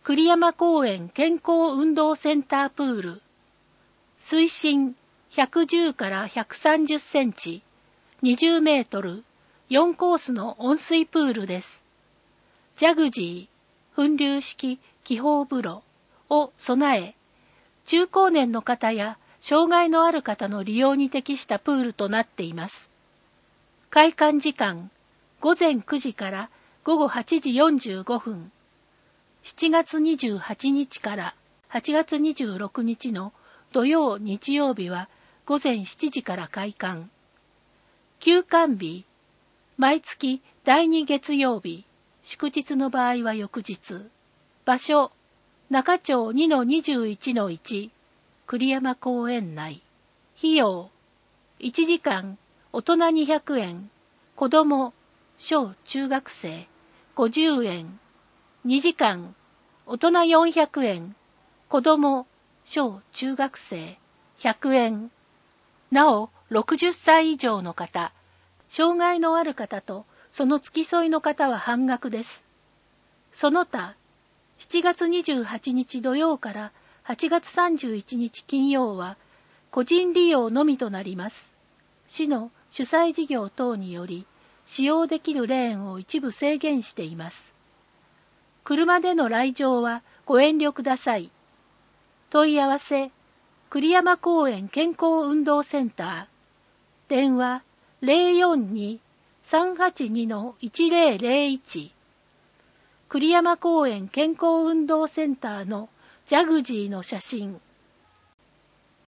栗山公園健康運動センタープール。水深110から130センチ、20メートル、4コースの温水プールです。ジャグジー、噴流式気泡風呂を備え、中高年の方や障害のある方の利用に適したプールとなっています。開館時間、午前9時から午後8時45分。7月28日から8月26日の土曜日曜日は午前7時から開館。休館日、毎月第2月曜日、祝日の場合は翌日。場所、中町 2-21-1、栗山公園内。費用、1時間、大人200円、子供、小中学生、50円。2時間、大人400円、子供、小中学生、100円。なお、60歳以上の方、障害のある方とその付き添いの方は半額です。その他、7月28日土曜から8月31日金曜は個人利用のみとなります。市の主催事業等により使用できるレーンを一部制限しています。車での来場はご遠慮ください。問い合わせ、栗山公園健康運動センター。電話 042-382-1001。栗山公園健康運動センターのジャグジーの写真。